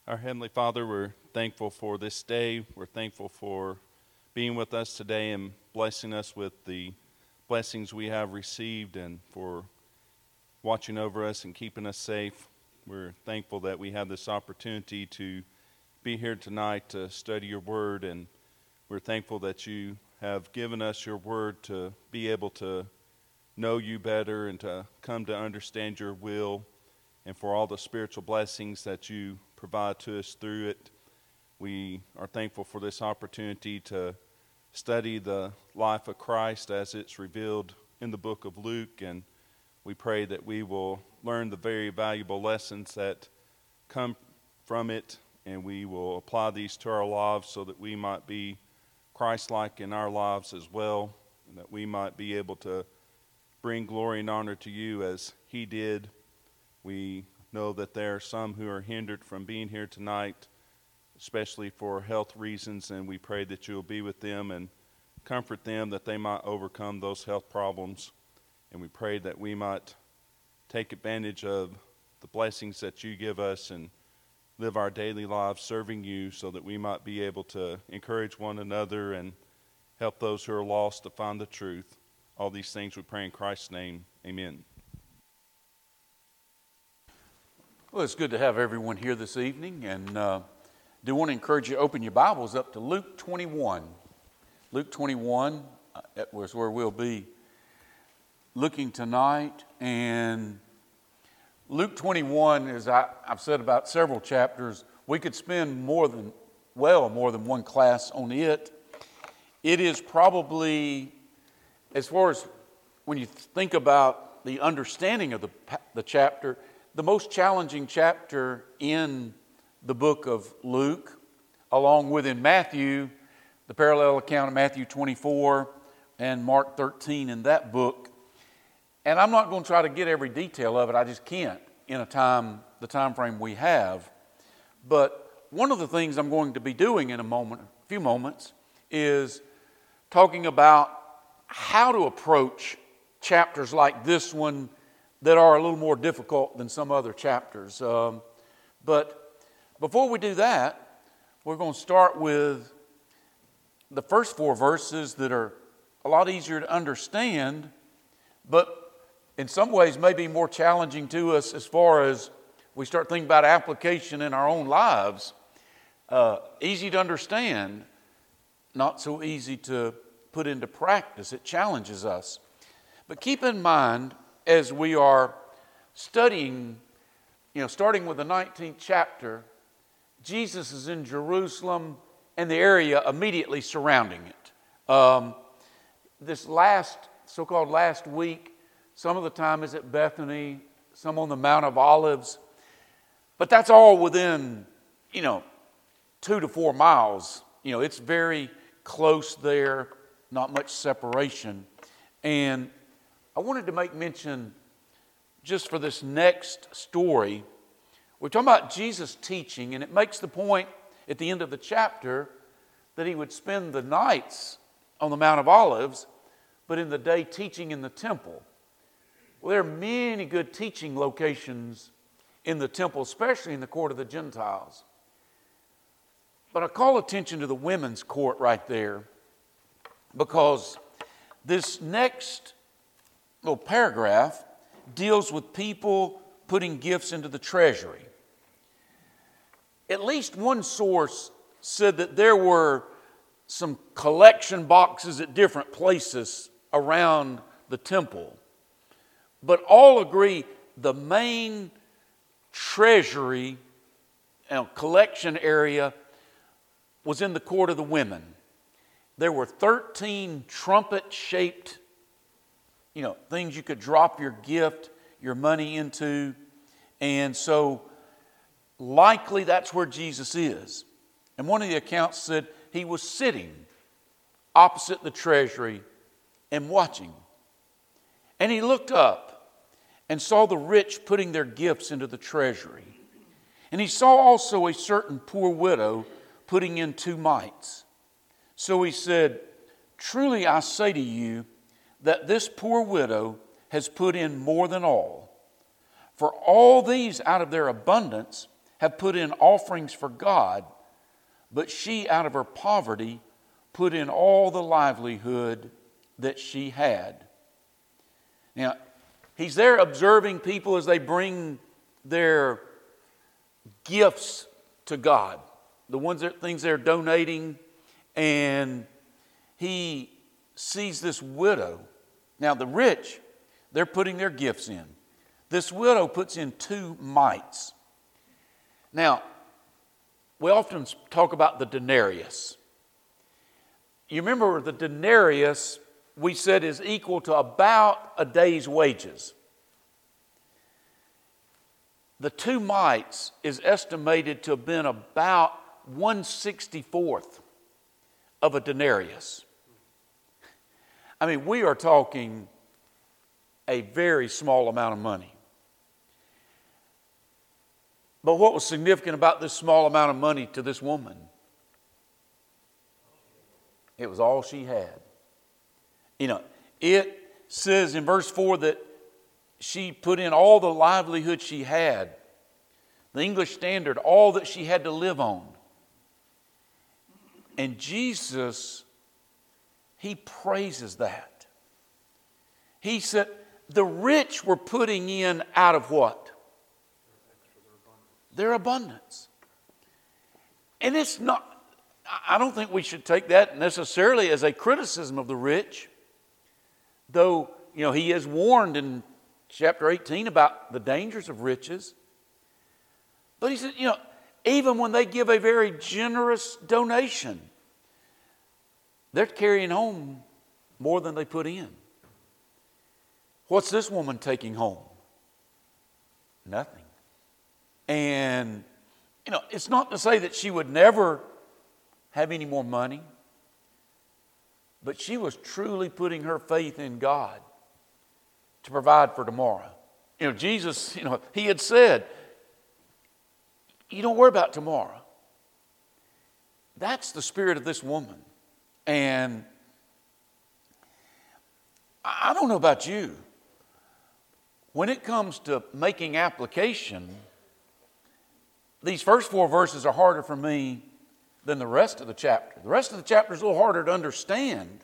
Our Heavenly Father, we're thankful for this day. We're thankful for being with us today and blessing us with the blessings we have received and for watching over us and keeping us safe. We're thankful that we have this opportunity to be here tonight to study your word, and we're thankful that you have given us your word to be able to know you better and to come to understand your will, and for all the spiritual blessings that you provide to us through it. We are thankful for this opportunity to study the life of Christ as it's revealed in the book of Luke, and we pray that we will learn the very valuable lessons that come from it, and we will apply these to our lives so that we might be Christ-like in our lives as well, and that we might be able to bring glory and honor to you as he did. We know that there are some who are hindered from being here tonight, especially for health reasons, and we pray that you will be with them and comfort them that they might overcome those health problems. And we pray that we might take advantage of the blessings that you give us and live our daily lives serving you so that we might be able to encourage one another and help those who are lost to find the truth. All these things we pray in Christ's name. Amen. Well, it's good to have everyone here this evening, and do want to encourage you to open your Bibles up to Luke 21. Luke 21 is where we'll be looking tonight, and Luke 21, as I've said about several chapters, we could spend more than one class on it. It is probably, as far as when you think about the understanding of the chapter, the most challenging chapter in the book of Luke, along with in Matthew, the parallel account of Matthew 24 and Mark 13 in that book. And I'm not going to try to get every detail of it. I just can't in the time frame we have. But one of the things I'm going to be doing in a few moments, is talking about how to approach chapters like this one that are a little more difficult than some other chapters. But before we do that, we're going to start with the first 4 verses that are a lot easier to understand, but in some ways may be more challenging to us as far as we start thinking about application in our own lives. Easy to understand, not so easy to put into practice. It challenges us. But keep in mind, as we are studying, starting with the 19th chapter, Jesus is in Jerusalem and the area immediately surrounding it. This so-called last week, some of the time is at Bethany, some on the Mount of Olives, but that's all within, 2 to 4 miles. It's very close there, not much separation. And I wanted to make mention, just for this next story, we're talking about Jesus teaching, and it makes the point at the end of the chapter that he would spend the nights on the Mount of Olives, but in the day teaching in the temple. Well, there are many good teaching locations in the temple, especially in the court of the Gentiles. But I call attention to the women's court right there, because this next little paragraph deals with people putting gifts into the treasury. At least one source said that there were some collection boxes at different places around the temple. But all agree the main treasury collection area was in the court of the women. There were 13 trumpet-shaped things you could drop your gift, your money into. And so likely that's where Jesus is. And one of the accounts said he was sitting opposite the treasury and watching. And he looked up and saw the rich putting their gifts into the treasury. And he saw also a certain poor widow putting in 2 mites. So he said, "Truly I say to you, that this poor widow has put in more than all. For all these out of their abundance have put in offerings for God, but she out of her poverty put in all the livelihood that she had. Now, he's there observing people as they bring their gifts to God, things they're donating, and he sees this widow. Now, the rich, they're putting their gifts in. This widow puts in 2 mites. Now, we often talk about the denarius. You remember the denarius, we said, is equal to about a day's wages. The 2 mites is estimated to have been about 1/64th of a denarius. I mean, we are talking a very small amount of money. But what was significant about this small amount of money to this woman? It was all she had. You know, it says in verse 4 that she put in all the livelihood she had. The English Standard, all that she had to live on. And Jesus, he praises that. He said the rich were putting in out of what? Their abundance. And it's not, I don't think we should take that necessarily as a criticism of the rich. Though, you know, he is warned in chapter 18 about the dangers of riches. But he said, you know, even when they give a very generous donation, they're carrying home more than they put in. What's this woman taking home? Nothing. And, you know, it's not to say that she would never have any more money, but she was truly putting her faith in God to provide for tomorrow. You know, Jesus, you know, he had said, you don't worry about tomorrow. That's the spirit of this woman. And I don't know about you. When it comes to making application, these first 4 verses are harder for me than the rest of the chapter. The rest of the chapter is a little harder to understand.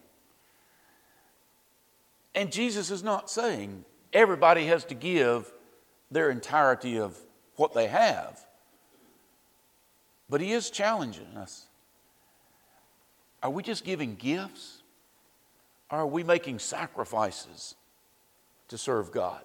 And Jesus is not saying everybody has to give their entirety of what they have. But he is challenging us. Are we just giving gifts? Or are we making sacrifices to serve God?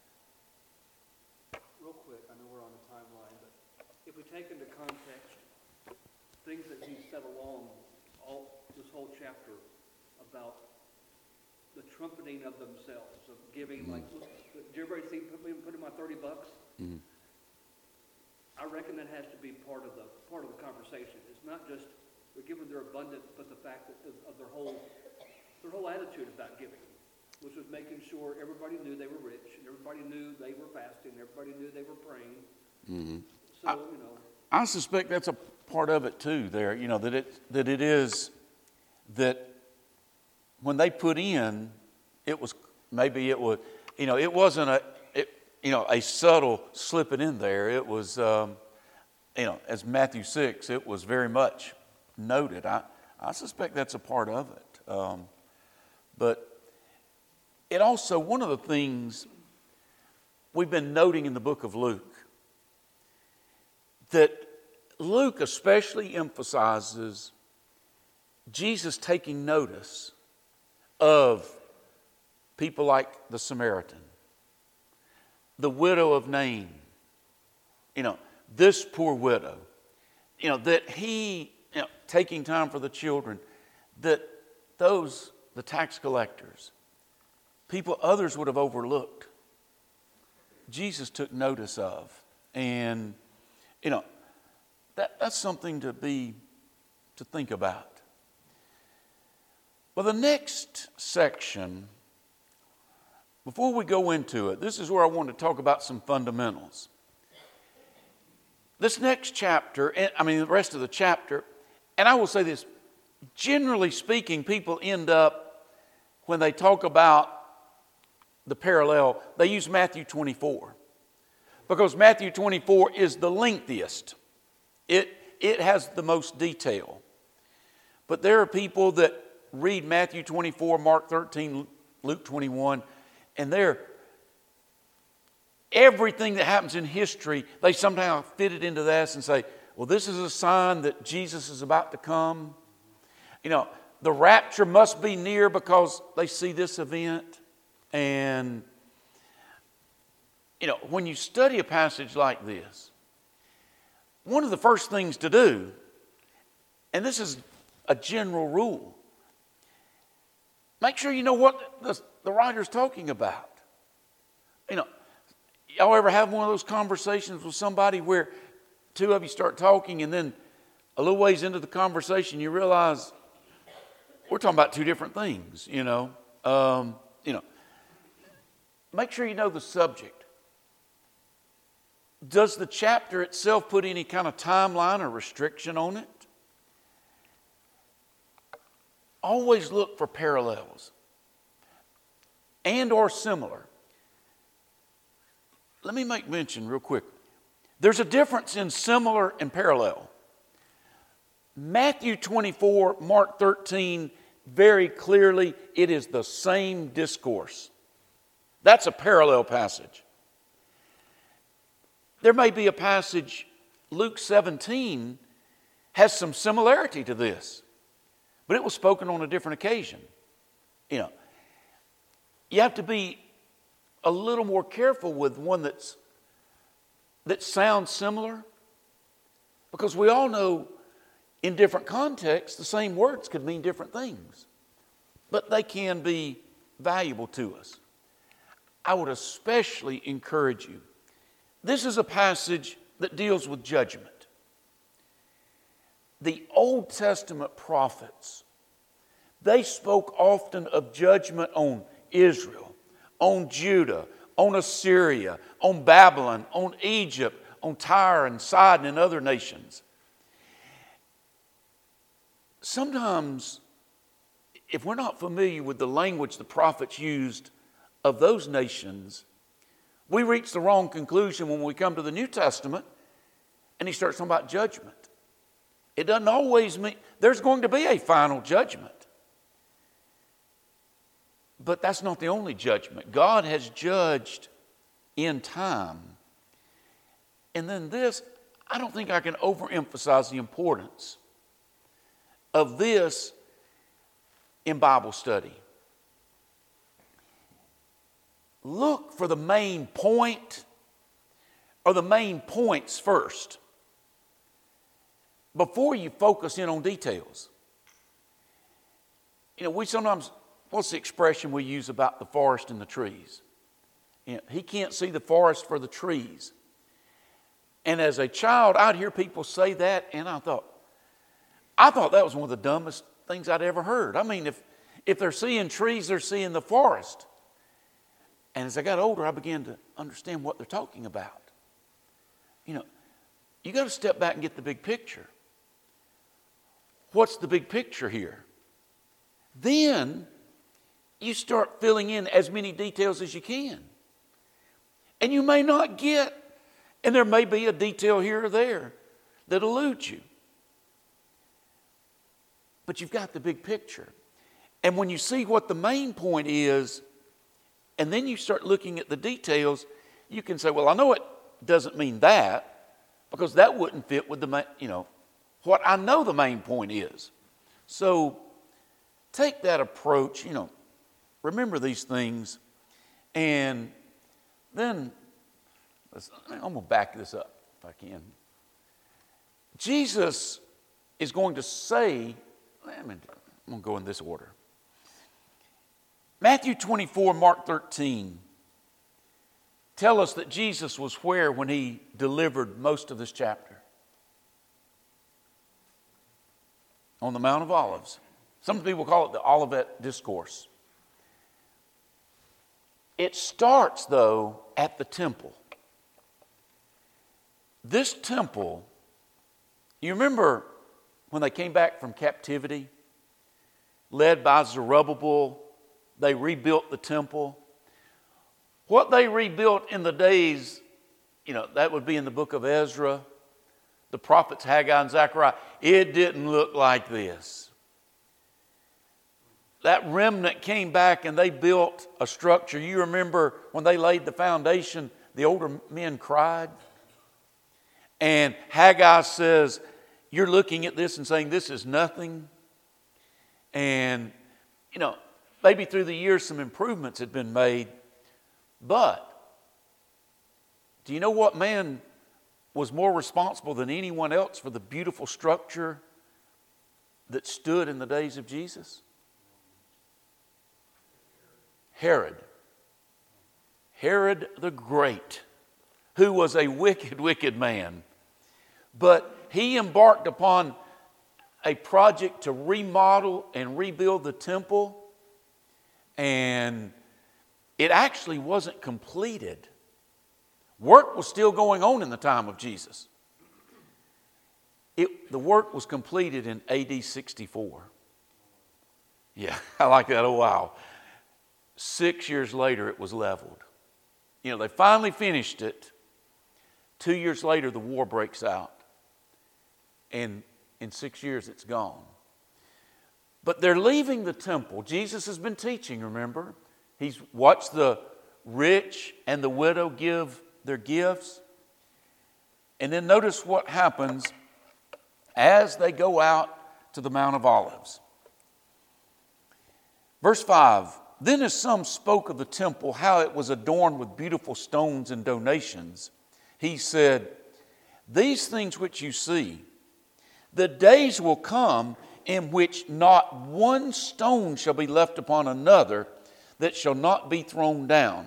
Real quick, I know we're on the timeline, but if we take into context things that he said along this whole chapter about the trumpeting of themselves, of giving, like, did everybody see, put in my $30? Mm-hmm. I reckon that has to be part of the conversation. It's not just they're giving their abundance, but the fact that of their whole attitude about giving, which was making sure everybody knew they were rich, and everybody knew they were fasting, everybody knew they were praying. Mm-hmm. So, you know, I suspect that's a part of it too. There, you know, that it is that when they put in, it was maybe it was, you know, it wasn't a subtle slipping in there. It was, you know, as Matthew 6, it was very much noted. I suspect that's a part of it. But it also, one of the things we've been noting in the book of Luke, that Luke especially emphasizes Jesus taking notice of people like the Samaritan, the widow of Nain, you know, this poor widow, you know, that he, you know, taking time for the children, that those, the tax collectors, people others would have overlooked, Jesus took notice of. And, you know, that's something to think about. Well, the next section, before we go into it, this is where I want to talk about some fundamentals. This next chapter, the rest of the chapter, and I will say this, generally speaking, people end up, when they talk about the parallel, they use Matthew 24. because Matthew 24 is the lengthiest. It has the most detail. But there are people that read Matthew 24, Mark 13, Luke 21, and everything that happens in history, they somehow fit it into this and say, well, this is a sign that Jesus is about to come. You know, the rapture must be near because they see this event. And, you know, when you study a passage like this, one of the first things to do, and this is a general rule, make sure you know what the writer's talking about. You know, y'all ever have one of those conversations with somebody where two of you start talking and then a little ways into the conversation you realize we're talking about two different things, you know? Make sure you know the subject. Does the chapter itself put any kind of timeline or restriction on it? Always look for parallels and or similar. Let me make mention real quick. There's a difference in similar and parallel. Matthew 24, Mark 13, very clearly, it is the same discourse. That's a parallel passage. There may be a passage, Luke 17, has some similarity to this, but it was spoken on a different occasion. You know, you have to be a little more careful with one that sounds similar, because we all know in different contexts the same words could mean different things, but they can be valuable to us. I would especially encourage you. This is a passage that deals with judgment. The Old Testament prophets, they spoke often of judgment on Israel, on Judah, on Assyria, on Babylon, on Egypt, on Tyre and Sidon and other nations. Sometimes, if we're not familiar with the language the prophets used of those nations, we reach the wrong conclusion when we come to the New Testament and he starts talking about judgment. It doesn't always mean there's going to be a final judgment. But that's not the only judgment. God has judged in time. And then this, I don't think I can overemphasize the importance of this in Bible study. Look for the main point or the main points first before you focus in on details. You know, we sometimes, what's the expression we use about the forest and the trees? You know, he can't see the forest for the trees. And as a child, I'd hear people say that, and I thought that was one of the dumbest things I'd ever heard. I mean, if they're seeing trees, they're seeing the forest. And as I got older, I began to understand what they're talking about. You know, you got to step back and get the big picture. What's the big picture here? Then you start filling in as many details as you can. And you may not get, and there may be a detail here or there that eludes you. But you've got the big picture. And when you see what the main point is, and then you start looking at the details, you can say, well, I know it doesn't mean that, because that wouldn't fit with what I know the main point is. So take that approach, remember these things, and then I'm going to back this up if I can. Jesus is going to say, I'm going to go in this order. Matthew 24, Mark 13 tell us that Jesus was where when he delivered most of this chapter? On the Mount of Olives. Some people call it the Olivet Discourse. It starts, though, at the temple. This temple, you remember when they came back from captivity, led by Zerubbabel, they rebuilt the temple. What they rebuilt in the days that would be in the book of Ezra, the prophets Haggai and Zechariah. It didn't look like this. That remnant came back and they built a structure. You remember when they laid the foundation, the older men cried. And Haggai says, you're looking at this and saying this is nothing. And, maybe through the years some improvements had been made. But do you know what man was more responsible than anyone else for the beautiful structure that stood in the days of Jesus? Herod. Herod the Great, who was a wicked, wicked man. But he embarked upon a project to remodel and rebuild the temple, and it actually wasn't completed. Work was still going on in the time of Jesus. The work was completed in AD 64. Yeah, I like that. Oh, wow. 6 years later, it was leveled. They finally finished it. 2 years later, the war breaks out. And in 6 years, it's gone. But they're leaving the temple. Jesus has been teaching, remember? He's watched the rich and the widow give their gifts. And then notice what happens as they go out to the Mount of Olives. Verse 5, then as some spoke of the temple, how it was adorned with beautiful stones and donations, he said, these things which you see, the days will come in which not one stone shall be left upon another that shall not be thrown down.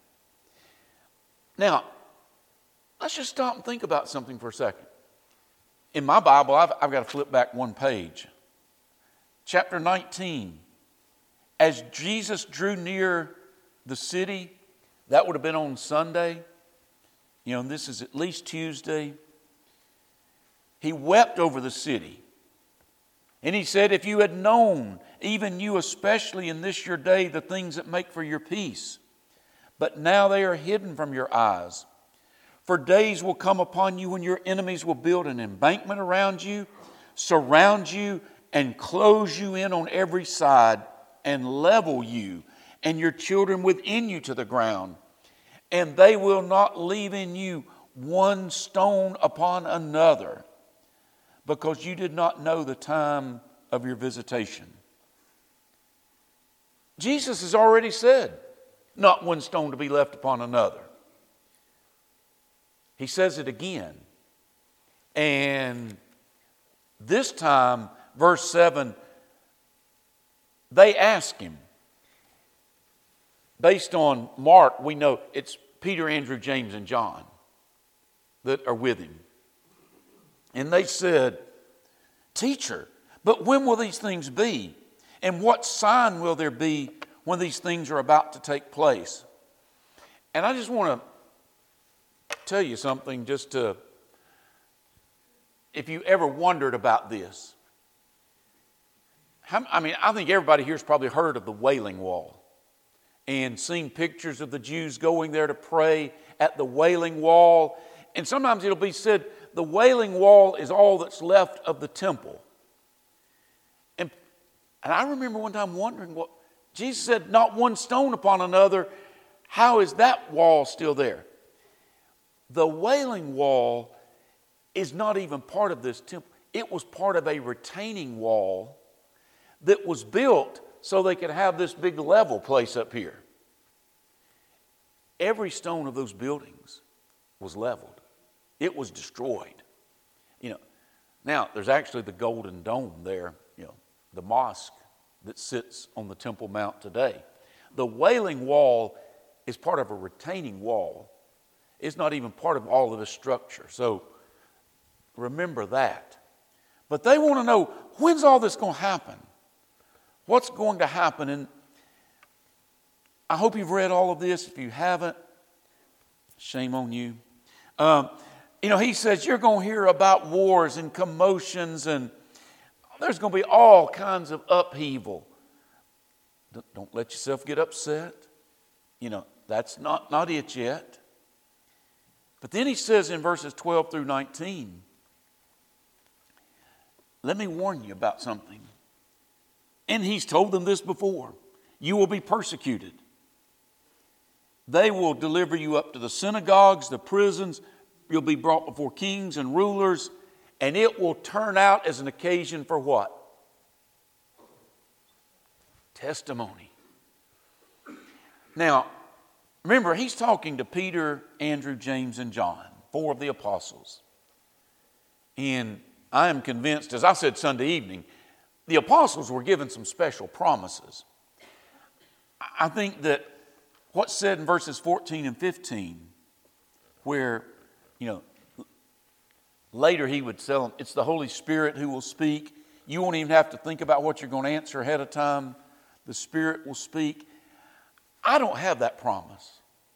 Now, let's just stop and think about something for a second. In my Bible, I've got to flip back one page. Chapter 19. As Jesus drew near the city, that would have been on Sunday. And this is at least Tuesday. He wept over the city. And he said, if you had known, even you especially in this your day, the things that make for your peace, but now they are hidden from your eyes. For days will come upon you when your enemies will build an embankment around you, surround you, and close you in on every side, and level you and your children within you to the ground. And they will not leave in you one stone upon another, because you did not know the time of your visitation. Jesus has already said, not one stone to be left upon another. He says it again. And this time, verse 7, they ask him. Based on Mark, we know it's Peter, Andrew, James, and John that are with him. And they said, Teacher, but when will these things be? And what sign will there be when these things are about to take place? And I just want to tell you something if you ever wondered about this. I think everybody here's probably heard of the Wailing Wall and seen pictures of the Jews going there to pray at the Wailing Wall. And sometimes it'll be said the Wailing Wall is all that's left of the temple. And I remember one time wondering, Jesus said, not one stone upon another. How is that wall still there? The Wailing Wall is not even part of this temple. It was part of a retaining wall that was built so they could have this big level place up here. Every stone of those buildings was leveled. It was destroyed. Now there's actually the Golden Dome there, the mosque that sits on the Temple Mount today. The Wailing Wall is part of a retaining wall. It's not even part of all of the structure. So remember that. But they want to know, when's all this going to happen? What's going to happen? And I hope you've read all of this. If you haven't, shame on you. He says you're going to hear about wars and commotions, and there's going to be all kinds of upheaval. Don't let yourself get upset. That's not it yet. But then he says in verses 12 through 19, let me warn you about something. And he's told them this before. You will be persecuted. They will deliver you up to the synagogues, the prisons. You'll be brought before kings and rulers. And it will turn out as an occasion for what? Testimony. Now, remember, he's talking to Peter, Andrew, James, and John, 4 of the apostles. And I am convinced, as I said Sunday evening, the apostles were given some special promises. I think that what's said in verses 14 and 15, where, later he would tell them, it's the Holy Spirit who will speak. You won't even have to think about what you're going to answer ahead of time. The Spirit will speak. I don't have that promise.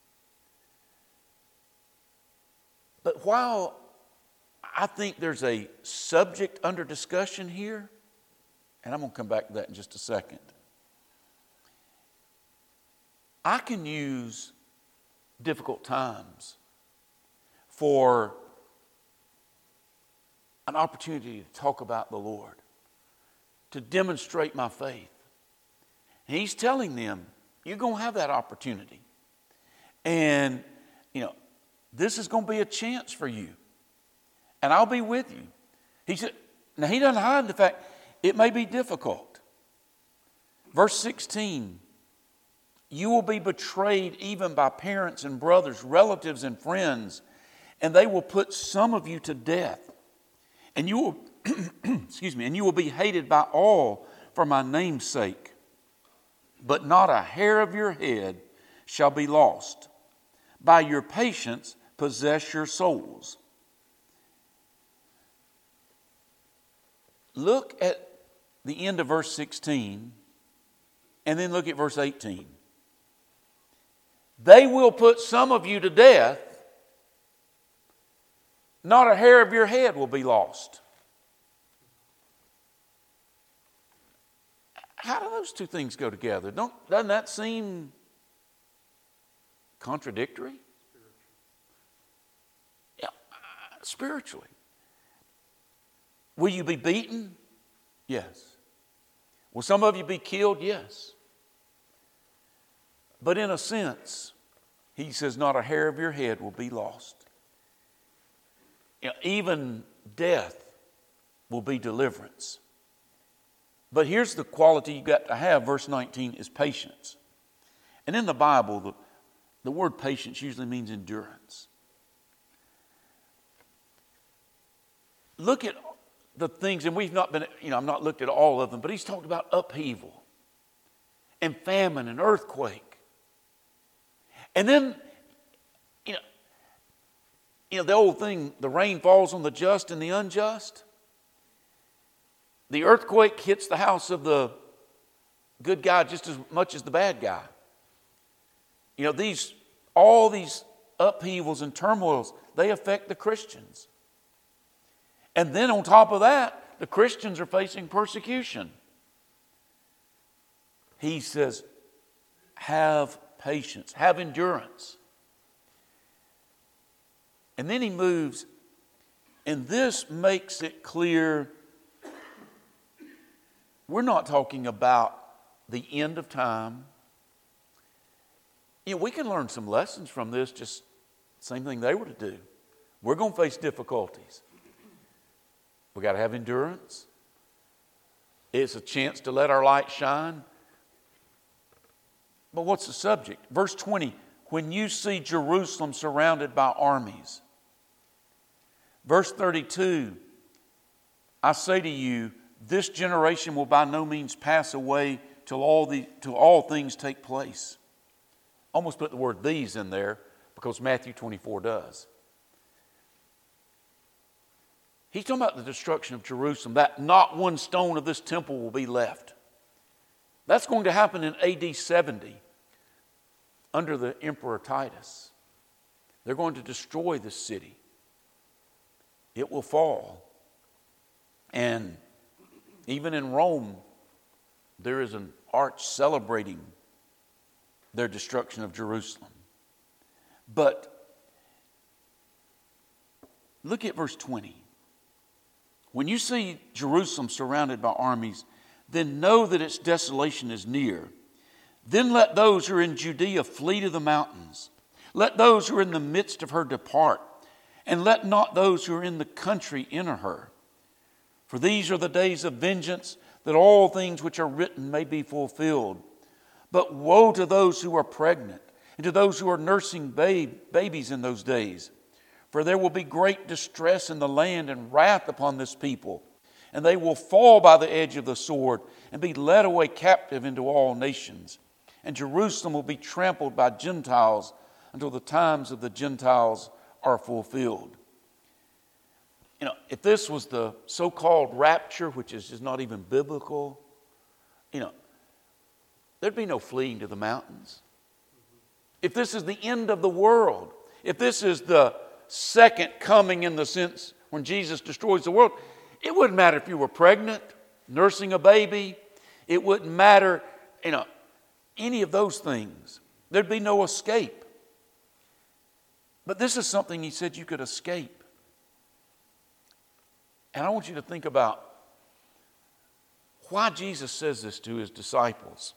But while I think there's a subject under discussion here, and I'm going to come back to that in just a second, I can use difficult times for an opportunity to talk about the Lord, to demonstrate my faith. And he's telling them, you're going to have that opportunity. And, this is going to be a chance for you. And I'll be with you. He said, now he doesn't hide the fact it may be difficult. Verse 16, you will be betrayed even by parents and brothers, relatives and friends, and they will put some of you to death. And you will, and you will be hated by all for my name's sake. But not a hair of your head shall be lost. By your patience possess your souls. Look at the end of verse 16 and then look at verse 18. They will put some of you to death. Not a hair of your head will be lost. How do those two things go together? Doesn't that seem contradictory? Yeah, spiritually. Will you be beaten? Yes. Will some of you be killed? Yes. But in a sense, he says, not a hair of your head will be lost. Even death will be deliverance. But here's the quality you got to have. Verse 19 is patience. And in the Bible, the word patience usually means endurance. Look at the things, and we've not been, I've not looked at all of them, but he's talked about upheaval and famine and earthquake. And then, the old thing, the rain falls on the just and the unjust. The earthquake hits the house of the good guy just as much as the bad guy. All these upheavals and turmoils, they affect the Christians. And then on top of that, the Christians are facing persecution. He says, have patience, have endurance. And then he moves, and this makes it clear we're not talking about the end of time. We can learn some lessons from this, just the same thing they were to do. We're going to face difficulties. We got to have endurance. It's a chance to let our light shine. But what's the subject? Verse 20, when you see Jerusalem surrounded by armies. Verse 32, I say to you, this generation will by no means pass away till all things take place. Almost put the word these in there because Matthew 24 does. He's talking about the destruction of Jerusalem, that not one stone of this temple will be left. That's going to happen in AD 70 under the Emperor Titus. They're going to destroy this city. It will fall. And even in Rome, there is an arch celebrating their destruction of Jerusalem. But Look at verse 20. When you see Jerusalem surrounded by armies, then know that its desolation is near. Then let those who are in Judea flee to the mountains. Let those who are in the midst of her depart, and let not those who are in the country enter her. For these are the days of vengeance, that all things which are written may be fulfilled. But woe to those who are pregnant, and to those who are nursing babies in those days. For there will be great distress in the land and wrath upon this people, and they will fall by the edge of the sword and be led away captive into all nations. And Jerusalem will be trampled by Gentiles until the times of the Gentiles are fulfilled. You know, if this was the so-called rapture, which is just not even biblical, you know, there'd be no fleeing to the mountains. If this is the end of the world, if this is the second coming in the sense when Jesus destroys the world, it wouldn't matter if you were pregnant, nursing a baby. It wouldn't matter, you know, any of those things. There'd be no escape. But this is something he said you could escape. And I want you to think about why Jesus says this to his disciples.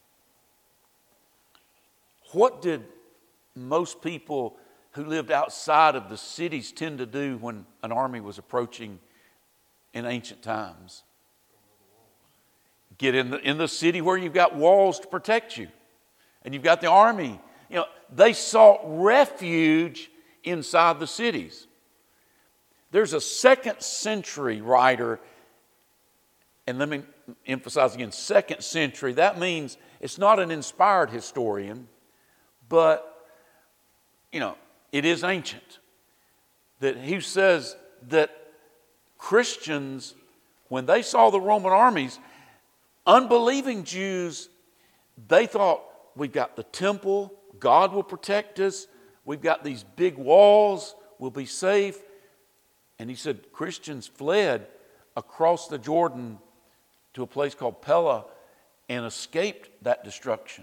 What did most people who lived outside of the cities tend to do when an army was approaching in ancient times? Get in the city where you've got walls to protect you, and you've got the army. You know, they sought refuge inside the cities. There's a 2nd century writer, and let me emphasize again, 2nd century. That means it's not an inspired historian, but, you know, it is ancient. That he says that Christians, when they saw the Roman armies, unbelieving Jews, they thought, we've got the temple, God will protect us, we've got these big walls, we'll be safe. And he said Christians fled across the Jordan to a place called Pella and escaped that destruction.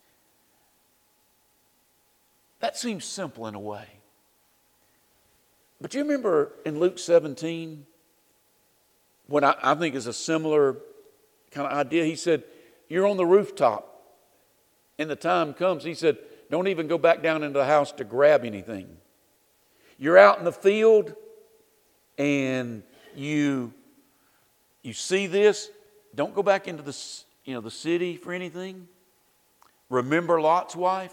That seems simple in a way. But you remember in Luke 17, what I think is a similar kind of idea. He said, you're on the rooftop, and the time comes, he said, don't even go back down into the house to grab anything. You're out in the field, and you see this, don't go back into the city for anything. Remember Lot's wife?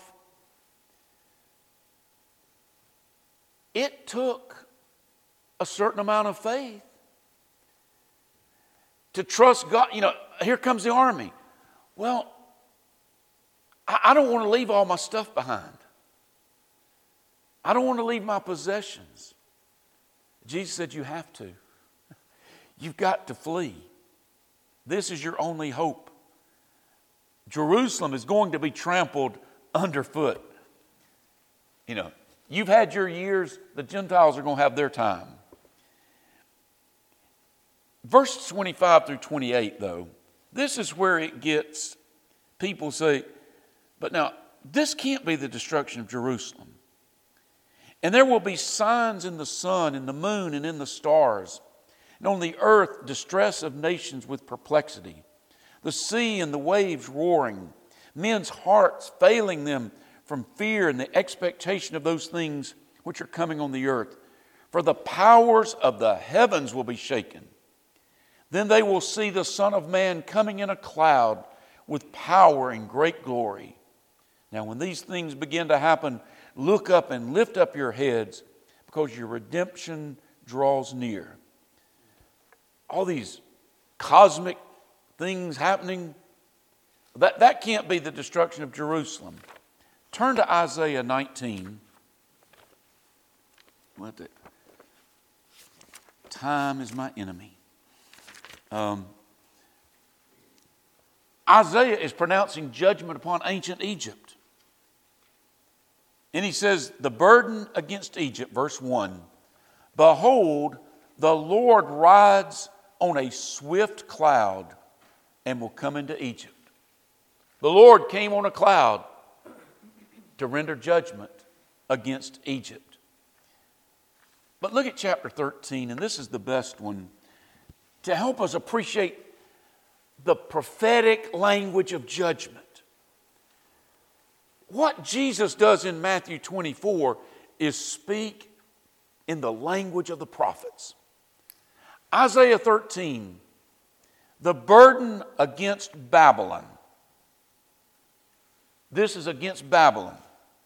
It took a certain amount of faith to trust God. You know, here comes the army. Well, I don't want to leave all my stuff behind. I don't want to leave my possessions. Jesus said you have to. You've got to flee. This is your only hope. Jerusalem is going to be trampled underfoot. You know, you've had your years, the Gentiles are going to have their time. Verse 25 through 28, though, this is where it gets, people say, but now, this can't be the destruction of Jerusalem. And there will be signs in the sun, in the moon, and in the stars. And on the earth, distress of nations with perplexity. The sea and the waves roaring. Men's hearts failing them from fear and the expectation of those things which are coming on the earth. For the powers of the heavens will be shaken. Then they will see the Son of Man coming in a cloud with power and great glory. Now, when these things begin to happen, look up and lift up your heads, because your redemption draws near. All these cosmic things happening, that can't be the destruction of Jerusalem. Turn to Isaiah 19. Time is my enemy. Isaiah is pronouncing judgment upon ancient Egypt. And he says, the burden against Egypt, verse 1, behold, the Lord rides on a swift cloud and will come into Egypt. The Lord came on a cloud to render judgment against Egypt. But look at chapter 13, and this is the best one to help us appreciate the prophetic language of judgment. What Jesus does in Matthew 24 is speak in the language of the prophets. Isaiah 13, the burden against Babylon. This is against Babylon.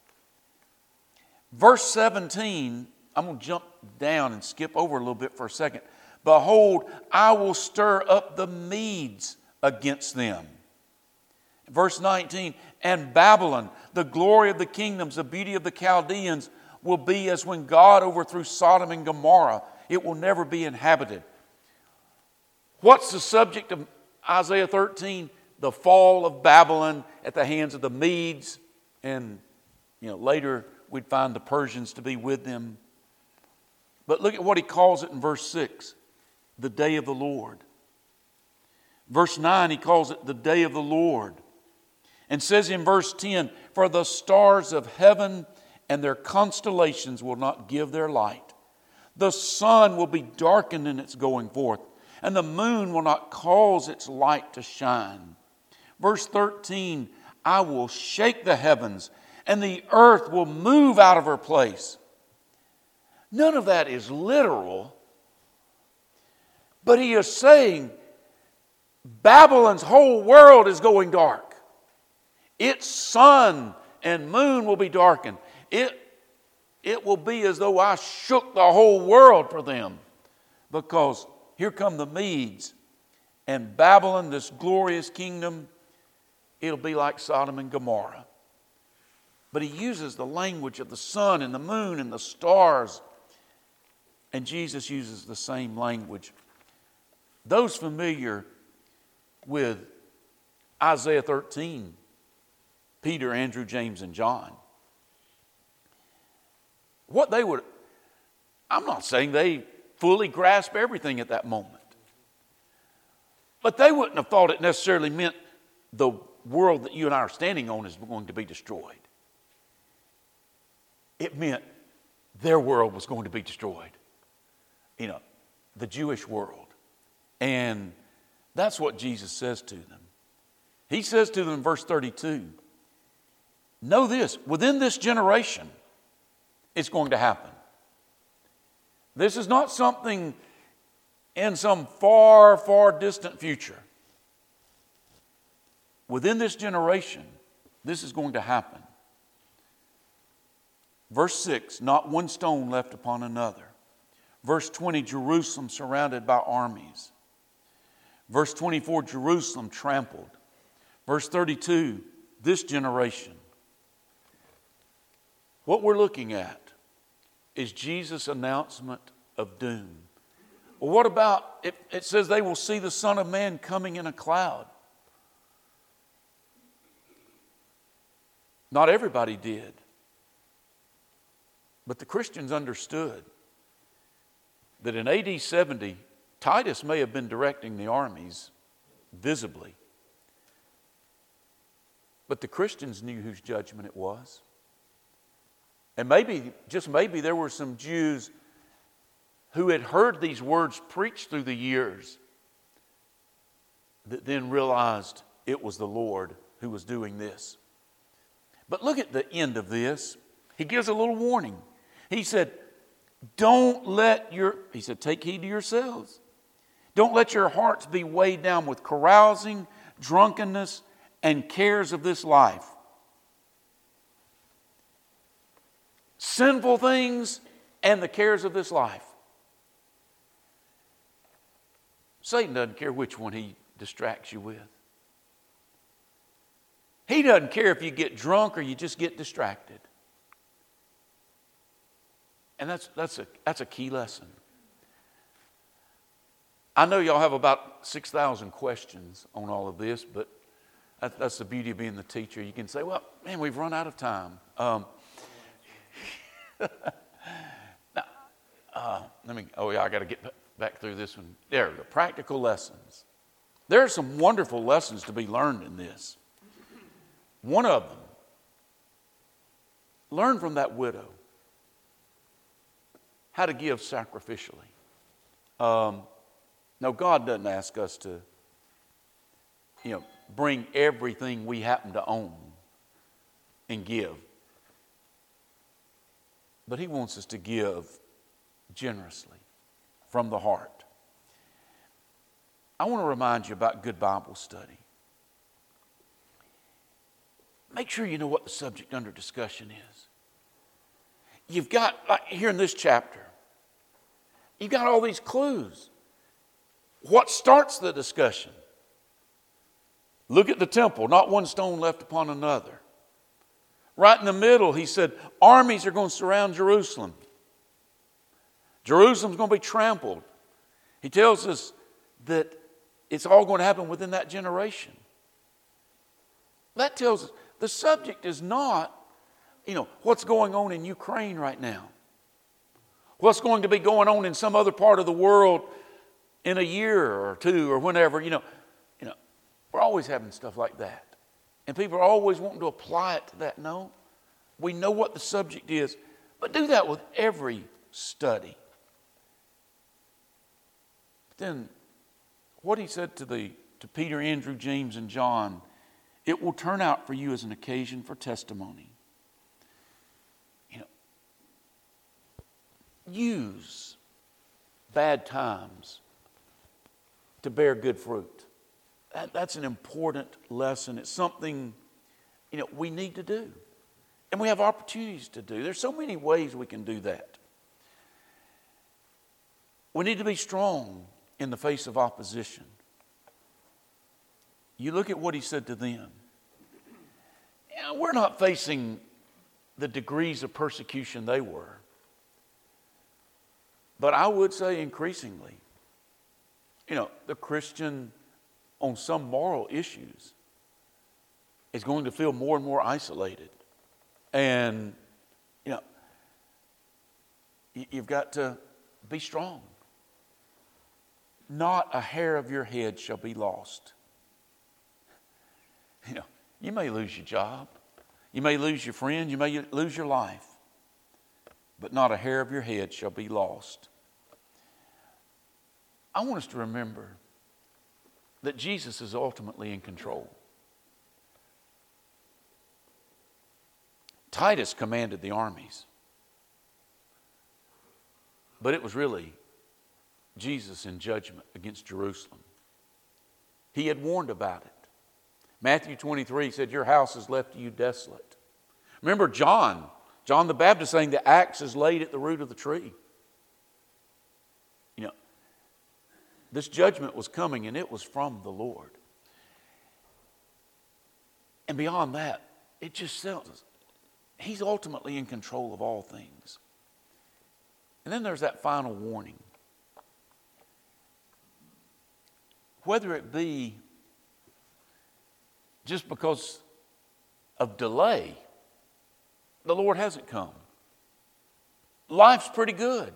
Verse 17, I'm going to jump down and skip over a little bit for a second. Behold, I will stir up the Medes against them. Verse 19, and Babylon, the glory of the kingdoms, the beauty of the Chaldeans, will be as when God overthrew Sodom and Gomorrah. It will never be inhabited. What's the subject of Isaiah 13? The fall of Babylon at the hands of the Medes, and later we'd find the Persians to be with them. But look at what he calls it in verse 6, the day of the Lord. Verse 9, he calls it the day of the Lord. And says in verse 10, for the stars of heaven and their constellations will not give their light. The sun will be darkened in its going forth, and the moon will not cause its light to shine. Verse 13, I will shake the heavens, and the earth will move out of her place. None of that is literal, but he is saying Babylon's whole world is going dark. Its sun and moon will be darkened. It will be as though I shook the whole world for them, because here come the Medes, and Babylon, this glorious kingdom, it'll be like Sodom and Gomorrah. But he uses the language of the sun and the moon and the stars, and Jesus uses the same language. Those familiar with Isaiah 13, Peter, Andrew, James, and John, I'm not saying they fully grasp everything at that moment, but they wouldn't have thought it necessarily meant the world that you and I are standing on is going to be destroyed. It meant their world was going to be destroyed. The Jewish world. And that's what Jesus says to them. He says to them in verse 32, know this, within this generation, it's going to happen. This is not something in some far, far distant future. Within this generation, this is going to happen. Verse 6, not one stone left upon another. Verse 20, Jerusalem surrounded by armies. Verse 24, Jerusalem trampled. Verse 32, this generation. What we're looking at is Jesus' announcement of doom. Well, what about, it says they will see the Son of Man coming in a cloud. Not everybody did. But the Christians understood that in AD 70, Titus may have been directing the armies visibly. But the Christians knew whose judgment it was. And maybe, just maybe, there were some Jews who had heard these words preached through the years that then realized it was the Lord who was doing this. But look at the end of this. He gives a little warning. He said, take heed to yourselves. Don't let your hearts be weighed down with carousing, drunkenness, and cares of this life. Sinful things and the cares of this life. Satan doesn't care which one he distracts you with. He doesn't care if you get drunk or you just get distracted. And that's a key lesson. I know y'all have about 6,000 questions on all of this, but that's the beauty of being the teacher. You can say, well, man, we've run out of time. I got to get back through this one. There, the practical lessons. There are some wonderful lessons to be learned in this. One of them, learn from that widow how to give sacrificially. No, God doesn't ask us to, bring everything we happen to own and give. But He wants us to give generously from the heart. I want to remind you about good Bible study. Make sure you know what the subject under discussion is. You've got, like here in this chapter, you've got all these clues. What starts the discussion? Look at the temple, not one stone left upon another. Right in the middle, he said, armies are going to surround Jerusalem. Jerusalem's going to be trampled. He tells us that it's all going to happen within that generation. That tells us the subject is not, what's going on in Ukraine right now. What's going to be going on in some other part of the world in a year or two or whenever, We're always having stuff like that. And people are always wanting to apply it to that. No, we know what the subject is, but do that with every study. But then, what he said to Peter, Andrew, James, and John, it will turn out for you as an occasion for testimony. Use bad times to bear good fruit. That's an important lesson. It's something, we need to do. And we have opportunities to do. There's so many ways we can do that. We need to be strong in the face of opposition. You look at what he said to them. We're not facing the degrees of persecution they were. But I would say increasingly, the Christian on some moral issues is going to feel more and more isolated. And, you've got to be strong. Not a hair of your head shall be lost. You may lose your job. You may lose your friend. You may lose your life. But not a hair of your head shall be lost. I want us to remember that Jesus is ultimately in control. Titus commanded the armies. But it was really Jesus in judgment against Jerusalem. He had warned about it. Matthew 23 said, your house is left to you desolate. Remember John the Baptist saying the axe is laid at the root of the tree. This judgment was coming and it was from the Lord. And beyond that, it just tells us He's ultimately in control of all things. And then there's that final warning. Whether it be just because of delay, the Lord hasn't come. Life's pretty good.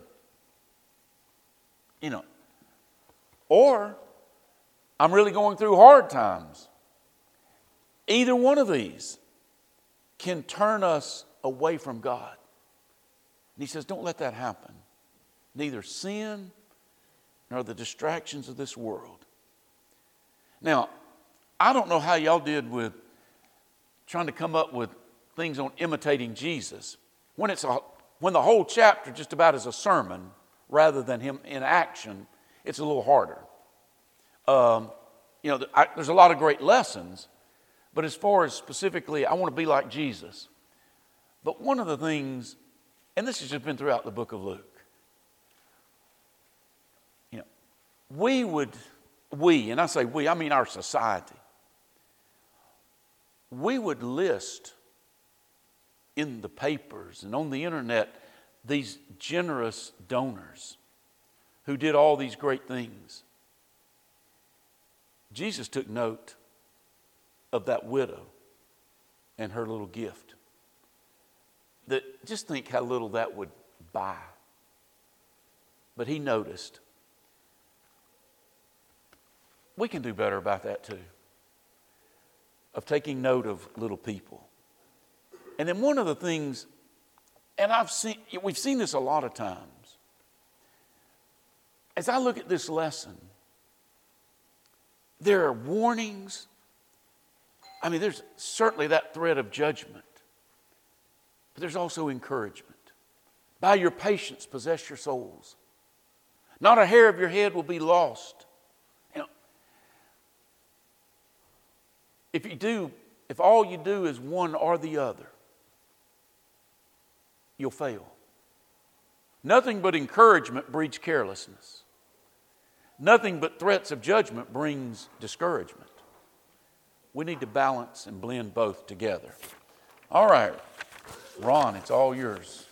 Or I'm really going through hard times. Either one of these can turn us away from God. And he says, don't let that happen. Neither sin nor the distractions of this world. Now, I don't know how y'all did with trying to come up with things on imitating Jesus. When the whole chapter just about is a sermon rather than him in action, it's a little harder. There's a lot of great lessons, but as far as specifically, I want to be like Jesus. But one of the things, and this has just been throughout the book of Luke, and I say we, I mean our society, we would list in the papers and on the internet these generous donors who did all these great things. Jesus took note of that widow and her little gift. Just think how little that would buy. But he noticed. We can do better about that too. Of taking note of little people. And then one of the things, and we've seen this a lot of times. as I look at this lesson, there are warnings. I mean, there's certainly that thread of judgment, but there's also encouragement. By your patience, possess your souls. Not a hair of your head will be lost. You know, if all you do is one or the other, you'll fail. Nothing but encouragement breeds carelessness. Nothing but threats of judgment brings discouragement. We need to balance and blend both together. All right, Ron, it's all yours.